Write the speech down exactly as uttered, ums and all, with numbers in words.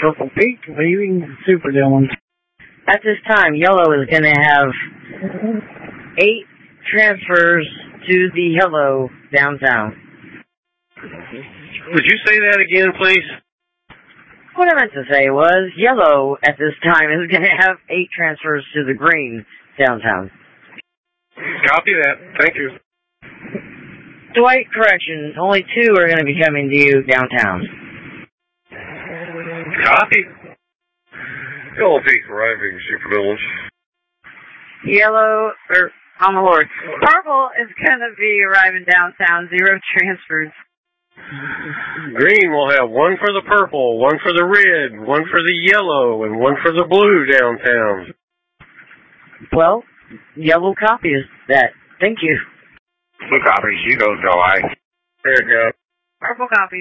Purple Peak leaving Super Dillon. At this time, yellow is going to have eight transfers to the yellow downtown. Would you say that again, please? What I meant to say was, yellow at this time is going to have eight transfers to the green downtown. Copy that. Thank you. Dwight, correction, only two are going to be coming to you downtown. Copy. Yellow Peak arriving, Super Dillon. Yellow, or on the horse. Purple is going to be arriving downtown, zero transfers. Green will have one for the purple, one for the red, one for the yellow, and one for the blue downtown. Well, yellow copies that. Thank you. Blue copies, you go, July. There you go. Purple copies.